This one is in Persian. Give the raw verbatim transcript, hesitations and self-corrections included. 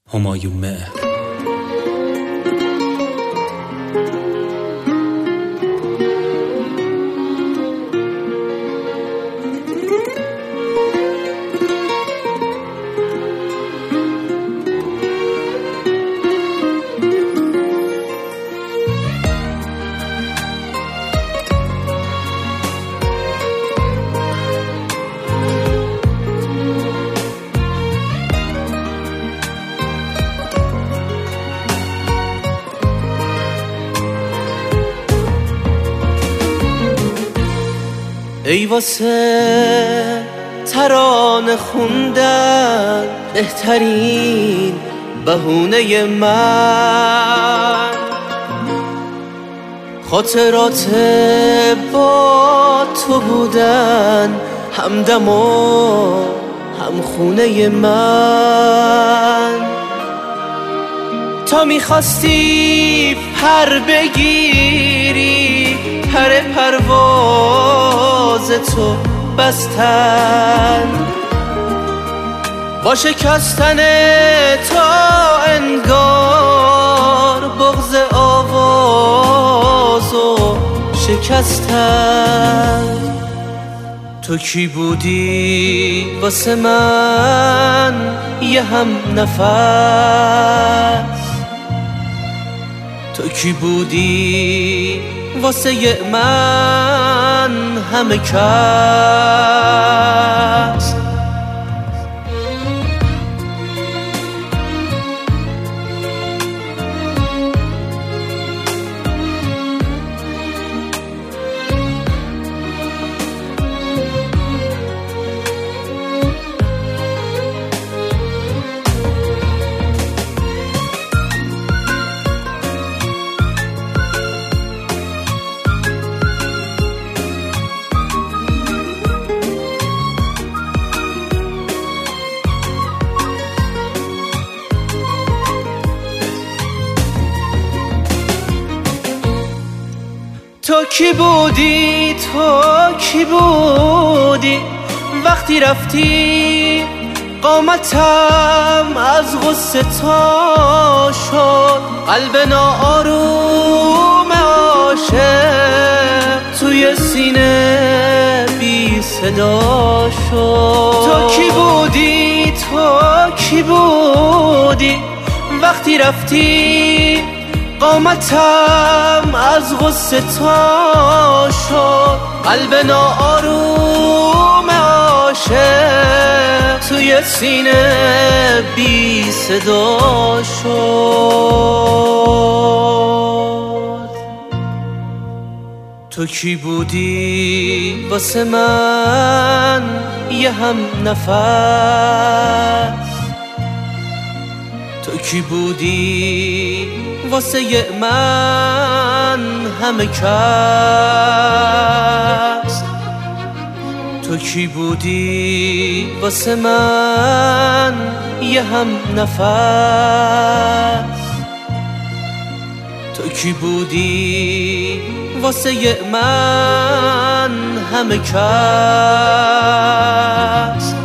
همایون مهر. ای واسه ترانه خوندن بهترین بهونه من، خاطرات با تو بودن همدم و همخونه من. تا میخواستی پر بگیری پر پرواز تو بستن، با شکستن تا انگار بغض آوازو شکستن. تو کی بودی واسه من یه هم نفس، تو کی بودی واسه من همه کس. تو کی بودی تو کی بودی وقتی رفتی قامتم از غصه تا شد، قلب ناآروم عاشق توی سینه بی صدا شد. تو کی بودی تو کی بودی وقتی رفتی قامتم از غصه تا شد، قلب ناآروم عاشق توی سینه بی صدا شد. تو کی بودی واسه من یه هم نفس، تو کی بودی واسه من همه کس. تو کی بودی واسه من یه هم نفس، تو کی بودی واسه من همه کس.